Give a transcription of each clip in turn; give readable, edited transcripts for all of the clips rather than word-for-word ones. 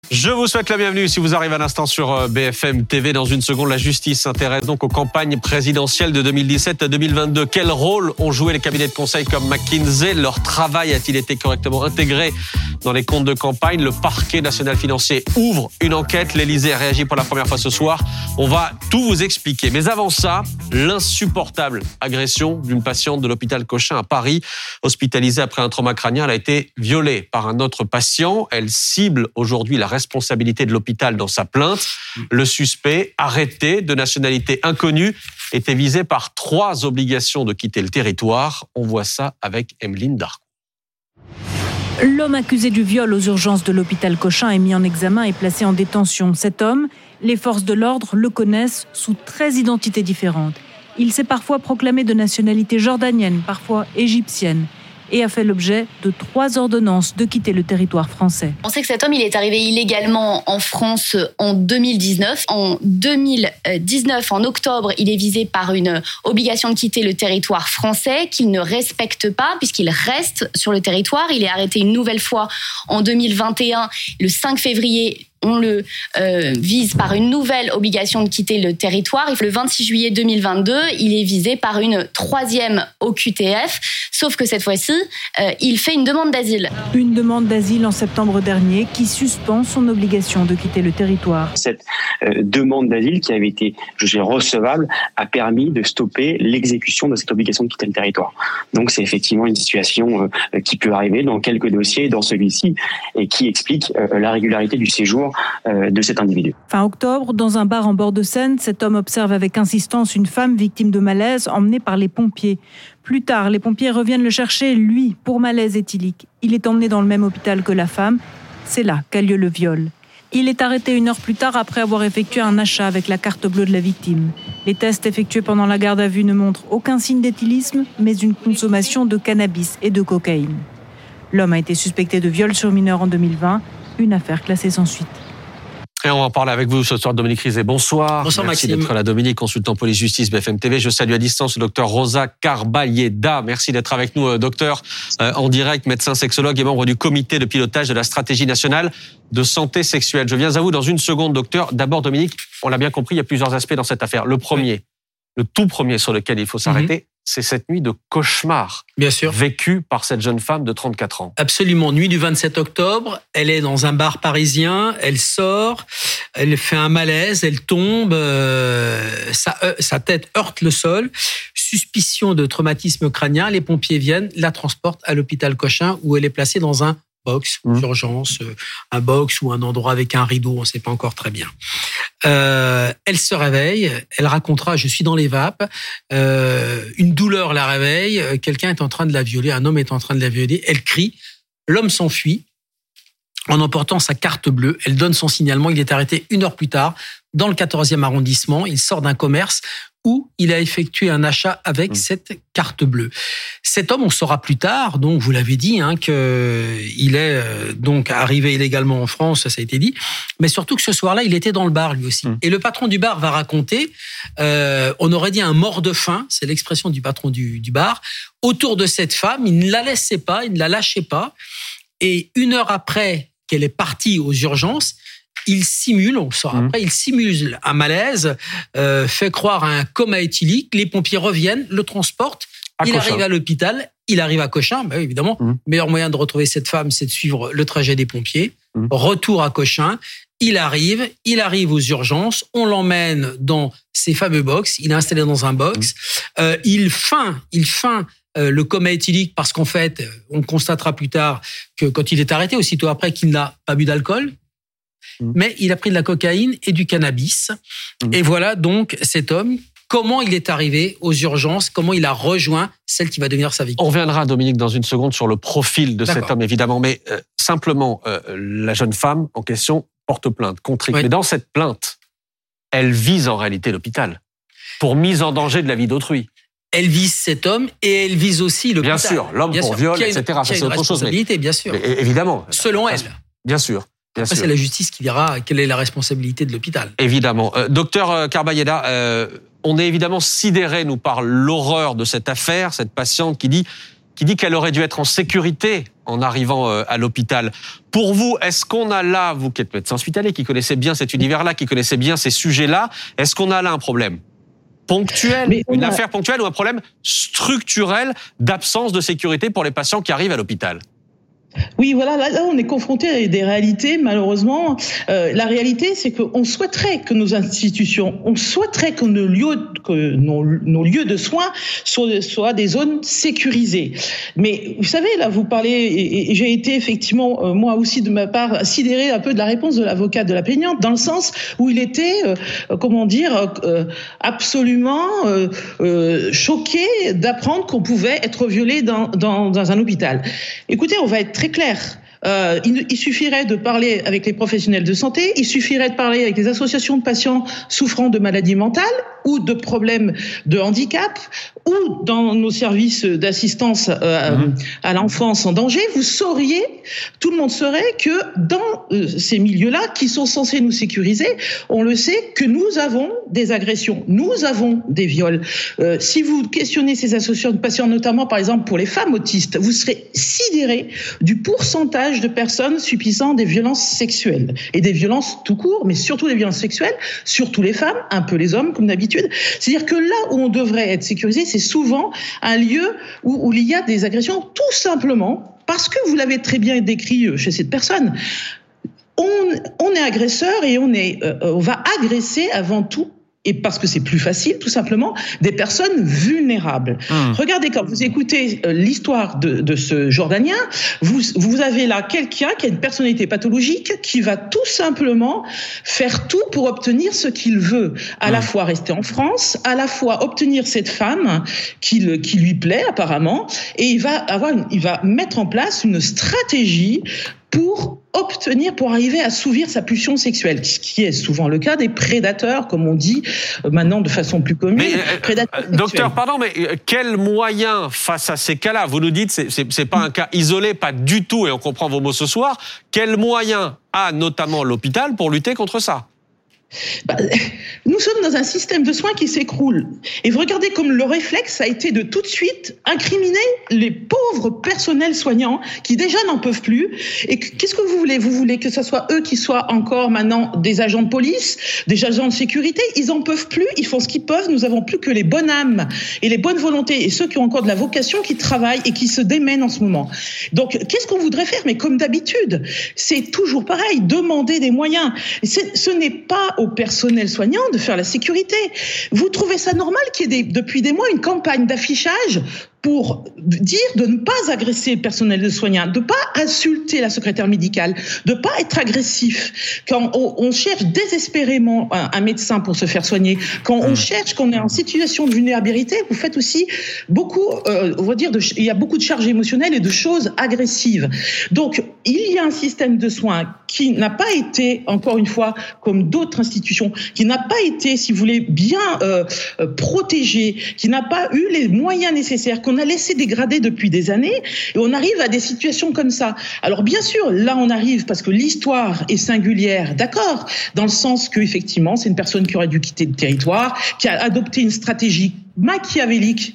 Je vous souhaite la bienvenue si vous arrivez à l'instant sur BFM TV. Dans une seconde, la justice s'intéresse donc aux campagnes présidentielles de 2017 à 2022. Quel rôle ont joué les cabinets de conseil comme McKinsey? Leur travail a-t-il été correctement intégré dans les comptes de campagne? Le parquet national financier ouvre une enquête. L'Élysée réagit pour la première fois ce soir. On va tout vous expliquer. Mais avant ça, l'insupportable agression d'une patiente de l'hôpital Cochin à Paris. Hospitalisée après un trauma crânien, elle a été violée par un autre patient. Elle cible aujourd'hui la responsabilité de l'hôpital dans sa plainte. Le suspect, arrêté de nationalité inconnue, était visé par 3 obligations de quitter le territoire. On voit ça avec Emeline Darcou. L'homme accusé du viol aux urgences de l'hôpital Cochin est mis en examen et placé en détention. Cet homme, les forces de l'ordre le connaissent sous 13 identités différentes. Il s'est parfois proclamé de nationalité jordanienne, parfois égyptienne, et a fait l'objet de 3 ordonnances de quitter le territoire français. On sait que cet homme, il est arrivé illégalement en France en 2019. En 2019, en octobre, il est visé par une obligation de quitter le territoire français qu'il ne respecte pas puisqu'il reste sur le territoire. Il est arrêté une nouvelle fois en 2021, le 5 février. On le vise par une nouvelle obligation de quitter le territoire. Le 26 juillet 2022, il est visé par une 3e OQTF, sauf que cette fois-ci, il fait une demande d'asile. Une demande d'asile en septembre dernier qui suspend son obligation de quitter le territoire. Cette demande d'asile qui avait été jugée recevable a permis de stopper l'exécution de cette obligation de quitter le territoire. Donc c'est effectivement une situation qui peut arriver dans quelques dossiers, dans celui-ci, et qui explique la régularité du séjour de cet individu. Fin octobre, dans un bar en bord de Seine, cet homme observe avec insistance une femme victime de malaise emmenée par les pompiers. Plus tard, les pompiers reviennent le chercher, lui, pour malaise éthylique. Il est emmené dans le même hôpital que la femme. C'est là qu'a lieu le viol. Il est arrêté 1 heure plus tard après avoir effectué un achat avec la carte bleue de la victime. Les tests effectués pendant la garde à vue ne montrent aucun signe d'éthylisme, mais une consommation de cannabis et de cocaïne. L'homme a été suspecté de viol sur mineur en 2020, une affaire classée sans suite. Et on va en parler avec vous ce soir, Dominique Rizet. Bonsoir. Bonsoir Merci Maxime. d'être là, Dominique, consultant police-justice BFM TV. Je salue à distance le docteur Rosa Carballeda. Merci d'être avec nous, docteur, en direct, médecin sexologue et membre du comité de pilotage de la stratégie nationale de santé sexuelle. Je viens à vous dans une seconde, docteur. D'abord, Dominique, on l'a bien compris, il y a plusieurs aspects dans cette affaire. Le premier, le tout premier sur lequel il faut s'arrêter, c'est cette nuit de cauchemar. Bien sûr. Vécue par cette jeune femme de 34 ans. Absolument. Nuit du 27 octobre, elle est dans un bar parisien, elle sort, elle fait un malaise, elle tombe, sa tête heurte le sol, suspicion de traumatisme crânien, les pompiers viennent, la transportent à l'hôpital Cochin où elle est placée dans un box, d'urgence, un box ou un endroit avec un rideau, on ne sait pas encore très bien. Elle se réveille, elle racontera « je suis dans les vapes », une douleur la réveille, quelqu'un est en train de la violer, un homme est en train de la violer, elle crie, l'homme s'enfuit en emportant sa carte bleue, elle donne son signalement, il est arrêté 1 heure plus tard dans le 14e arrondissement, il sort d'un commerce où il a effectué un achat avec cette carte bleue. Cet homme, on saura plus tard, donc vous l'avez dit, qu'il est donc arrivé illégalement en France, ça a été dit, mais surtout que ce soir-là, il était dans le bar lui aussi. Et le patron du bar va raconter, on aurait dit un mort de faim, c'est l'expression du patron du bar, autour de cette femme, il ne la laissait pas, il ne la lâchait pas, et 1 heure après qu'elle est partie aux urgences, il simule, on le saura après, il simule un malaise, fait croire à un coma éthylique, les pompiers reviennent, le transportent, il arrive à l'hôpital, il arrive à Cochin, bah évidemment, meilleur moyen de retrouver cette femme, c'est de suivre le trajet des pompiers, retour à Cochin, il arrive aux urgences, on l'emmène dans ces fameux box, il est installé dans un box, il feint le coma éthylique parce qu'en fait, on constatera plus tard que quand il est arrêté, aussitôt après, qu'il n'a pas bu d'alcool, mais il a pris de la cocaïne et du cannabis. Et voilà donc cet homme, comment il est arrivé aux urgences, comment il a rejoint celle qui va devenir sa victime. On reviendra, Dominique, dans une seconde sur le profil de cet homme, évidemment. Mais simplement, la jeune femme en question porte plainte contre lui. Oui. Mais dans cette plainte, elle vise en réalité l'hôpital pour mise en danger de la vie d'autrui. Elle vise cet homme et elle vise aussi le bien sûr, l'homme pour viol, etc. Ça, c'est autre chose. Mais, bien sûr. Mais, évidemment. Selon elle. Bien sûr. Après, c'est la justice qui dira quelle est la responsabilité de l'hôpital. Évidemment. Docteur Carballeda, on est évidemment sidéré, nous, par l'horreur de cette affaire, cette patiente qui dit qui dit qu'elle aurait dû être en sécurité en arrivant à l'hôpital. Pour vous, est-ce qu'on a là, vous qui êtes médecin hospitalier, qui connaissez bien cet univers-là, qui connaissez bien ces sujets-là, est-ce qu'on a là un problème ponctuel, une affaire ponctuelle ou un problème structurel d'absence de sécurité pour les patients qui arrivent à l'hôpital ? Oui, voilà, là on est confronté à des réalités, malheureusement. La réalité, c'est qu'on souhaiterait que nos institutions, on souhaiterait que nos lieux de soins soient des zones sécurisées. Mais vous savez, là, vous parlez, et j'ai été effectivement, moi aussi de ma part, sidéré un peu de la réponse de l'avocat de la plaignante, dans le sens où il était, absolument choqué d'apprendre qu'on pouvait être violé dans un hôpital. Écoutez, on va être très clair. Il suffirait de parler avec les professionnels de santé, il suffirait de parler avec les associations de patients souffrant de maladies mentales ou de problèmes de handicap ou dans nos services d'assistance à l'enfance en danger. Vous sauriez, tout le monde saurait que dans ces milieux-là qui sont censés nous sécuriser, on le sait que nous avons des agressions, nous avons des viols. Si vous questionnez ces associations de patients, notamment par exemple pour les femmes autistes, vous serez sidérés du pourcentage de personnes subissant des violences sexuelles et des violences tout court, mais surtout des violences sexuelles, surtout les femmes, un peu les hommes comme d'habitude. C'est-à-dire que là où on devrait être sécurisé, c'est souvent un lieu où il y a des agressions tout simplement parce que vous l'avez très bien décrit chez cette personne. On est agresseur et on va agresser avant tout, et parce que c'est plus facile, tout simplement, des personnes vulnérables. Regardez, quand vous écoutez l'histoire de ce Jordanien, vous avez là quelqu'un qui a une personnalité pathologique qui va tout simplement faire tout pour obtenir ce qu'il veut. À la fois rester en France, à la fois obtenir cette femme qui lui plaît apparemment, et il va mettre en place une stratégie pour arriver à assouvir sa pulsion sexuelle, ce qui est souvent le cas des prédateurs, comme on dit maintenant de façon plus commune. Prédateurs sexuels. Docteur, pardon, mais quels moyens face à ces cas-là ? Vous nous dites, c'est pas un cas isolé, pas du tout, et on comprend vos mots ce soir. Quels moyens a notamment l'hôpital pour lutter contre ça ? Nous sommes dans un système de soins qui s'écroule. Et vous regardez comme le réflexe a été de tout de suite incriminer les pauvres personnels soignants qui déjà n'en peuvent plus. Et qu'est-ce que vous voulez ? Vous voulez que ce soit eux qui soient encore maintenant des agents de police, des agents de sécurité ? Ils en peuvent plus, ils font ce qu'ils peuvent. Nous avons plus que les bonnes âmes et les bonnes volontés et ceux qui ont encore de la vocation qui travaillent et qui se démènent en ce moment. Donc, qu'est-ce qu'on voudrait faire ? Mais comme d'habitude, c'est toujours pareil, demander des moyens. Ce n'est pas au personnel soignant de faire la sécurité. Vous trouvez ça normal qu'il y ait depuis des mois une campagne d'affichage pour dire de ne pas agresser le personnel de soignants, de ne pas insulter la secrétaire médicale, de ne pas être agressif. Quand on cherche désespérément un médecin pour se faire soigner, quand on cherche qu'on est en situation de vulnérabilité, vous faites aussi beaucoup, on va dire, il y a beaucoup de charges émotionnelles et de choses agressives. Donc, il y a un système de soins qui n'a pas été, encore une fois, comme d'autres institutions, qui n'a pas été, si vous voulez, bien protégé, qui n'a pas eu les moyens nécessaires, qu'on a laissé dégrader depuis des années, et on arrive à des situations comme ça. Alors bien sûr, là on arrive parce que l'histoire est singulière, d'accord, dans le sens que effectivement c'est une personne qui aurait dû quitter le territoire, qui a adopté une stratégie machiavélique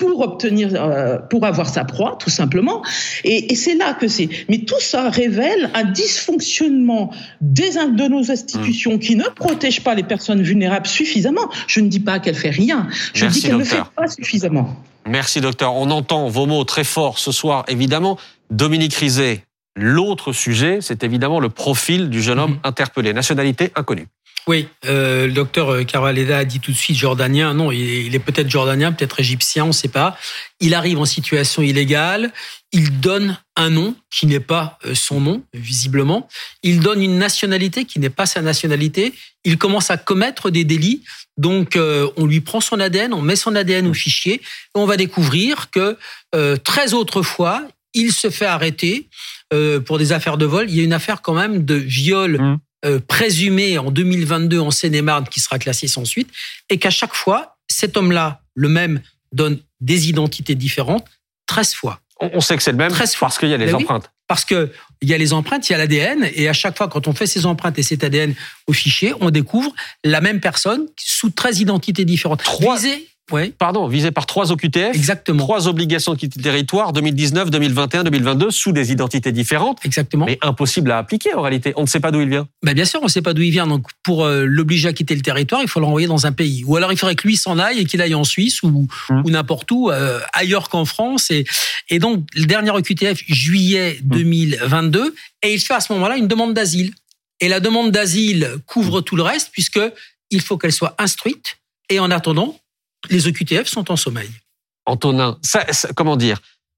pour avoir sa proie, tout simplement. Et c'est là que c'est. Mais tout ça révèle un dysfonctionnement de nos institutions qui ne protègent pas les personnes vulnérables suffisamment. Je ne dis pas qu'elle fait rien. Je dis qu'elle ne fait pas suffisamment. Merci, docteur. On entend vos mots très forts ce soir, évidemment. Dominique Rizet, l'autre sujet, c'est évidemment le profil du jeune homme interpellé. Nationalité inconnue. Oui, le docteur Carvaleda a dit tout de suite jordanien. Non, il est peut-être jordanien, peut-être égyptien, on ne sait pas. Il arrive en situation illégale. Il donne un nom qui n'est pas son nom, visiblement. Il donne une nationalité qui n'est pas sa nationalité. Il commence à commettre des délits. Donc, on lui prend son ADN, on met son ADN au fichier. Et on va découvrir que 13 autres fois, il se fait arrêter pour des affaires de vol. Il y a une affaire quand même de viol présumé en 2022 en Seine-et-Marne qui sera classée sans suite. Et qu'à chaque fois, cet homme-là, le même, donne des identités différentes 13 fois. On sait que c'est le même parce qu'il y a les empreintes. Oui, parce qu'il y a les empreintes, il y a l'ADN, et à chaque fois, quand on fait ces empreintes et cet ADN au fichier, on découvre la même personne sous 13 identités différentes. Ouais. Pardon, visé par 3 OQTF. Exactement. 3 obligations de quitter le territoire, 2019, 2021, 2022, sous des identités différentes. Exactement. Mais impossible à appliquer en réalité. On ne sait pas d'où il vient. Bien sûr, on ne sait pas d'où il vient. Donc, pour l'obliger à quitter le territoire, il faut le renvoyer dans un pays. Ou alors, il faudrait que lui s'en aille et qu'il aille en Suisse ou n'importe où, ailleurs qu'en France. Et donc, le dernier OQTF, juillet 2022, et il fait à ce moment-là une demande d'asile. Et la demande d'asile couvre tout le reste, puisqu'il faut qu'elle soit instruite. Et en attendant, les OQTF sont en sommeil. Antonin, comment dire ?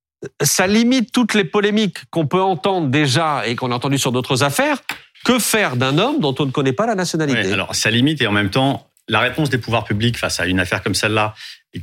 Ça limite toutes les polémiques qu'on peut entendre déjà et qu'on a entendues sur d'autres affaires. Que faire d'un homme dont on ne connaît pas la nationalité ? Oui, alors ça limite et en même temps, la réponse des pouvoirs publics face à une affaire comme celle-là, et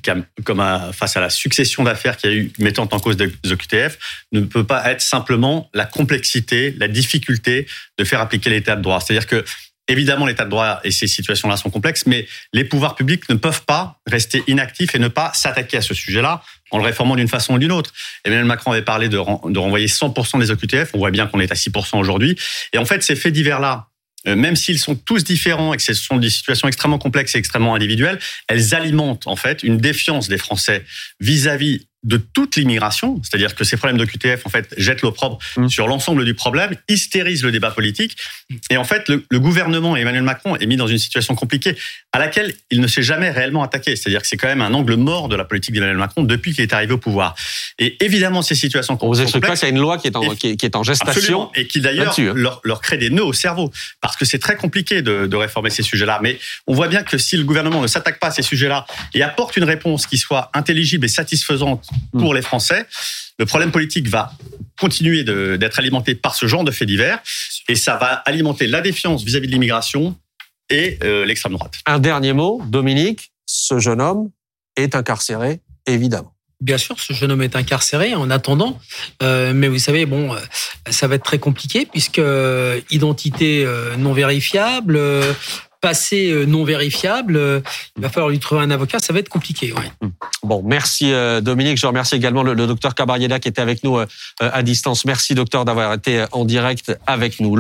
face à la succession d'affaires qu'il y a eu mettant en cause des OQTF, ne peut pas être simplement la complexité, la difficulté de faire appliquer l'état de droit. C'est-à-dire que évidemment, l'état de droit et ces situations-là sont complexes, mais les pouvoirs publics ne peuvent pas rester inactifs et ne pas s'attaquer à ce sujet-là en le réformant d'une façon ou d'une autre. Emmanuel Macron avait parlé de renvoyer 100% des OQTF. On voit bien qu'on est à 6% aujourd'hui. Et en fait, ces faits divers-là, même s'ils sont tous différents et que ce sont des situations extrêmement complexes et extrêmement individuelles, elles alimentent en fait une défiance des Français vis-à-vis de toute l'immigration, c'est-à-dire que ces problèmes d'OQTF en fait jettent l'opprobre sur l'ensemble du problème, hystérisent le débat politique, et en fait le gouvernement et Emmanuel Macron est mis dans une situation compliquée à laquelle il ne s'est jamais réellement attaqué, c'est-à-dire que c'est quand même un angle mort de la politique d'Emmanuel Macron depuis qu'il est arrivé au pouvoir. Et évidemment ces situations complexes. On vous explique pas qu'il y a une loi qui est en gestation. Absolument, et qui d'ailleurs leur crée des nœuds au cerveau, parce que c'est très compliqué de réformer ces sujets-là. Mais on voit bien que si le gouvernement ne s'attaque pas à ces sujets-là et apporte une réponse qui soit intelligible et satisfaisante pour les Français, le problème politique va continuer d'être alimenté par ce genre de faits divers et ça va alimenter la défiance vis-à-vis de l'immigration et l'extrême droite. Un dernier mot, Dominique, ce jeune homme est incarcéré, évidemment. Bien sûr, ce jeune homme est incarcéré en attendant, mais vous savez, ça va être très compliqué puisque identité non vérifiable, passé non vérifiable, il va falloir lui trouver un avocat, ça va être compliqué. Ouais. Bon, merci Dominique, je remercie également le docteur Cabarieda qui était avec nous à distance. Merci docteur d'avoir été en direct avec nous.